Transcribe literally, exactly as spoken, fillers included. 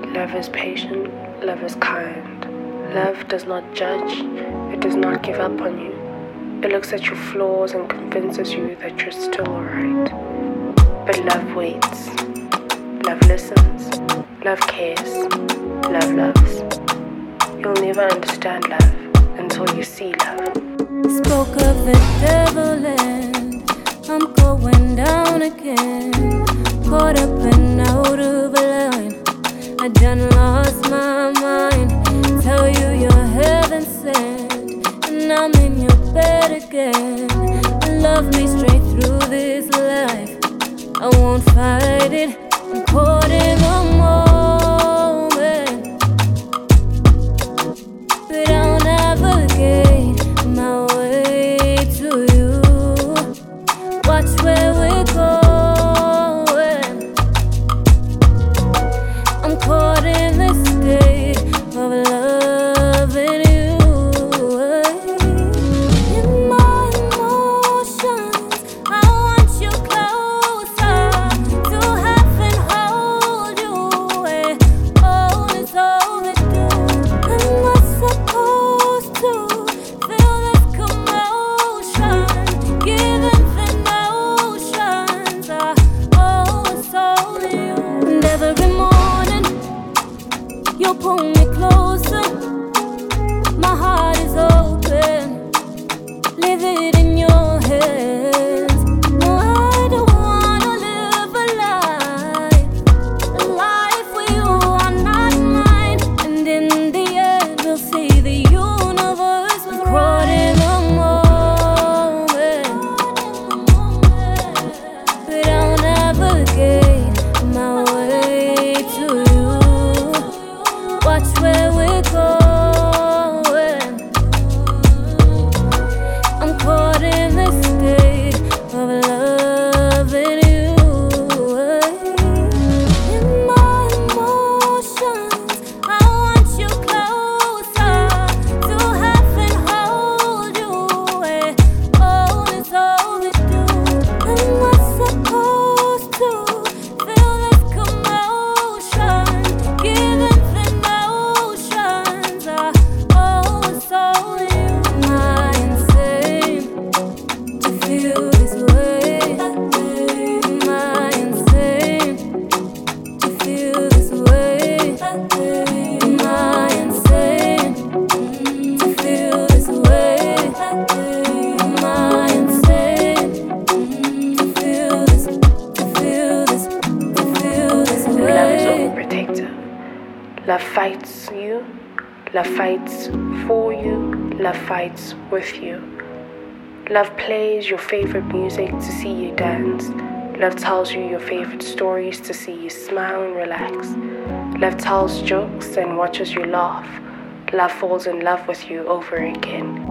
Love is patient, love is kind. Love does not judge, it does not give up on you. It looks at your flaws and convinces you that you're still alright. But love waits, love listens, love cares, love loves. You'll never understand love until you see love. Spoke of the devil and I'm going down again. Caught up and out of line, I done lost my mind. Tell you you're heaven sent, and I'm in your bed again. Love me straight through this life, I won't fight it. I'm caught in the moment, but I'll navigate my way to you. Watch where we're going. I'm caught in this state of loving you. In my emotions, I want you closer, to have and hold you. Oh, it's overdue. Am I supposed to feel this commotion, given the notions are oh, it's only you. And every morning you pull me closer, my heart is open, leave it in your hands. No, I don't wanna live a life, a life where you are not mine. And in the end we'll see the universe was caught in the moment, but I'll navigate my way to you. Watch where we're going. I'm caught in this state of loving you. In my emotions, I want you closer, to have and hold you. Oh, it's overdue. Am I supposed to feel this commotion, given the notions are oh, it's only you. Am I insane to feel this way? Am I insane to feel this way? Am I insane to feel this way? Am I insane to feel this, to feel this, to feel this Love is way? overprotective. Love fights you. Love fights for you. Love fights with you. Love plays your favorite music to see you dance. Love tells you your favorite stories to see you smile and relax. Love tells jokes and watches you laugh. Love falls in love with you over again.